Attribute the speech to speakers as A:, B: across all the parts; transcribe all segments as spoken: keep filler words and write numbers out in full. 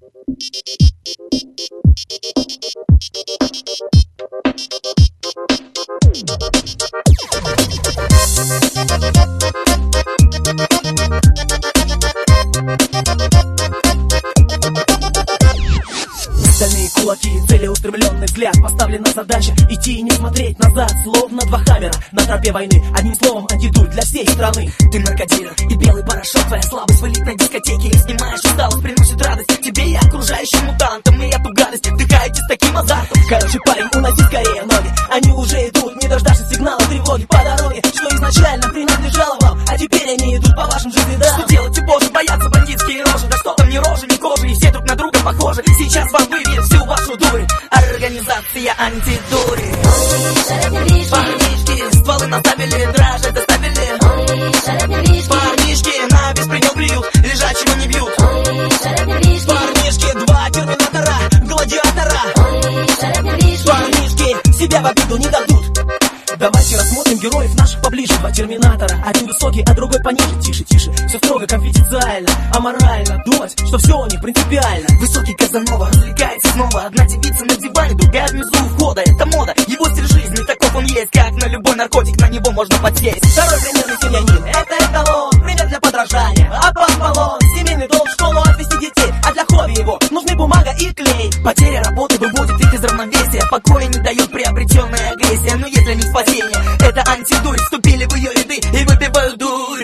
A: Стальные кулаки, целеустремленный взгляд, поставлена задача идти и не смотреть назад, словно два хаммера на тропе войны. Одним словом, антидурь для всей страны.
B: Ты наркодилер и белый порошок, твоя слабость в элитной дискотеке. Снимаешь усталость, приносит радость тебе и окружающим мутантам. И эту гадость вдыхаете с таким азартом.
A: Короче, парень, уноси скорее ноги, они уже идут, не дождавшись сигнала тревоги по дороге, что изначально принадлежало вам, а теперь они идут по вашим же следам.
B: Что делать, позже боятся бандитские рожи, да что там ни рожи, ни кожи, и все друг на друга похожи. Сейчас вам выбьет всю вашу дурь, организация антидури. Парнишки, стволы наставили, дрожжи доставили. Парнишки на беспредел плюют, лежачего не бьют.
A: Парнишки, два терминатора, гладиатора. Парнишки, себя в обиду не дадут. Давайте рассмотрим героев наших поближе. Два терминатора, один высокий, а другой пониже. Тише, тише, все строго конфиденциально, аморально думать, что все у них принципиально.
B: Высокий Казанова развлекается снова. Одна девица на диване, другая внизу у входа. Это мода, его стиль жизни, таков он есть. Как на любой наркотик, на него можно подсесть.
A: Второй примерный семьянин, это эталон, пример для подражания. Аполлон, семейный долг, в школу отвезти детей, а для хобби его нужны бумага и клей.
B: Потеря работы выводит их из равновесия, покоя не дает приобретенная агрессия. Но есть для них спасение, это антидурь. Вступили в ее ряды и выпивают дурь.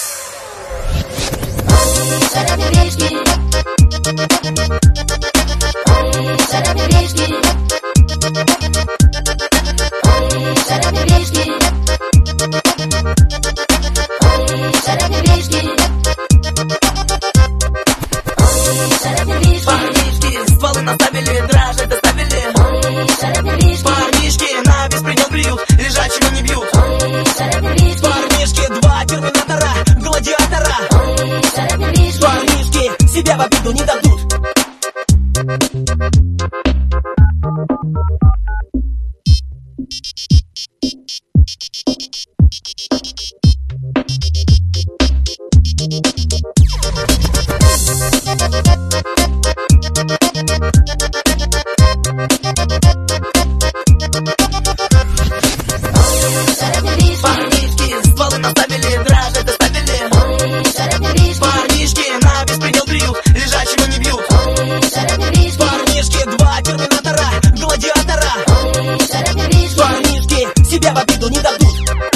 B: Парнишки, стволы наставили, дрожжи доставили. Парнишки на беспредел плюют, лежачего не бьют.
A: Парнишки, два терминатора, гладиатора. Парнишки, себя в обиду не дадут.
B: Парнишки, стволы наставили, дрожжи доставили. Парнишки на беспредел плюют, лежачего не бьют.
A: Парнишки, два терминатора, гладиатора. Парнишки, себя в обиду не дадут.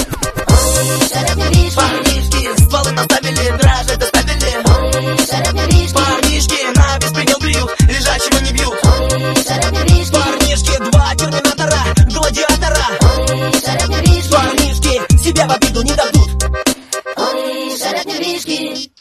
B: Парнишки, стволы наставили, дрожжи доставили. Парнишки на беспредел плюют, лежачего не бьют.
A: Парнишки, два терминатора, гладиатора. Парнишки, себя в обиду не дадут.
C: Ой, шарят нервишки.